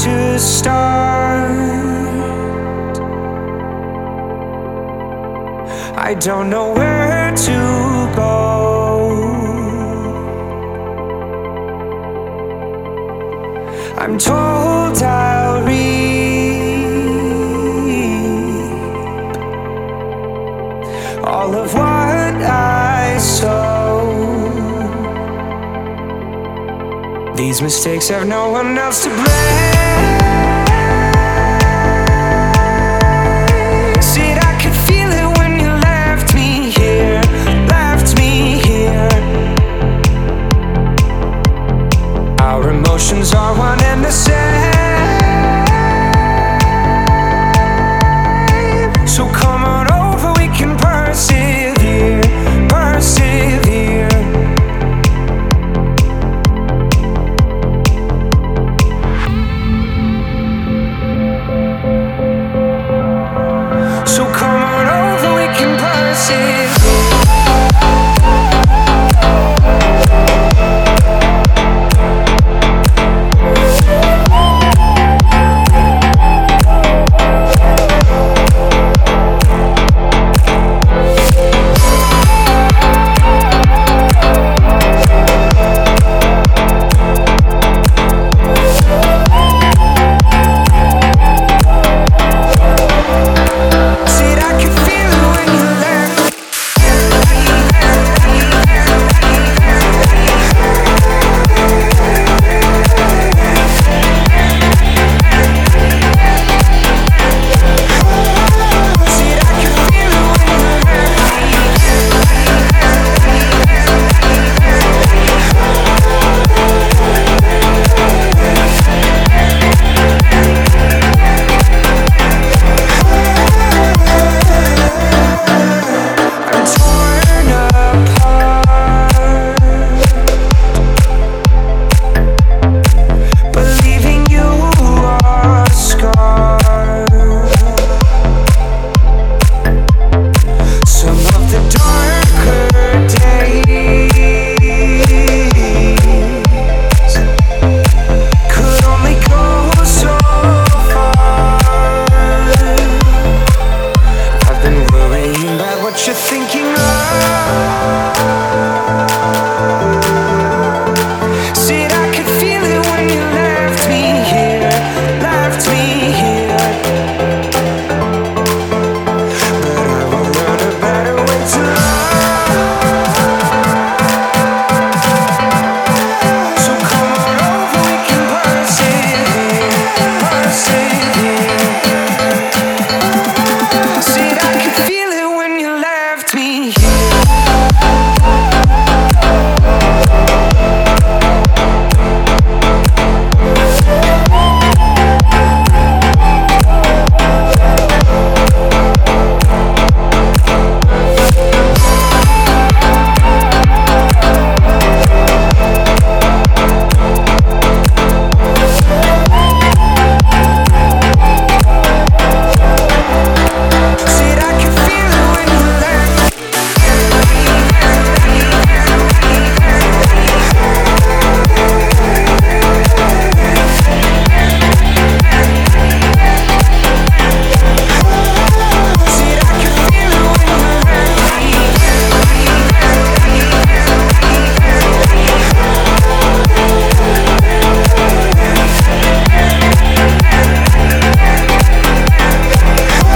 to start. I don't know where to go. I'm told I'll reap all of what I sow. These mistakes have no one else to blame. Said I could feel it when you left me here, left me here. Our emotions are one and the same. So come on over, we can persevere, persevere. So come on over, we can persevere.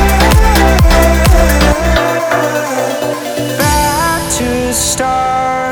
Start.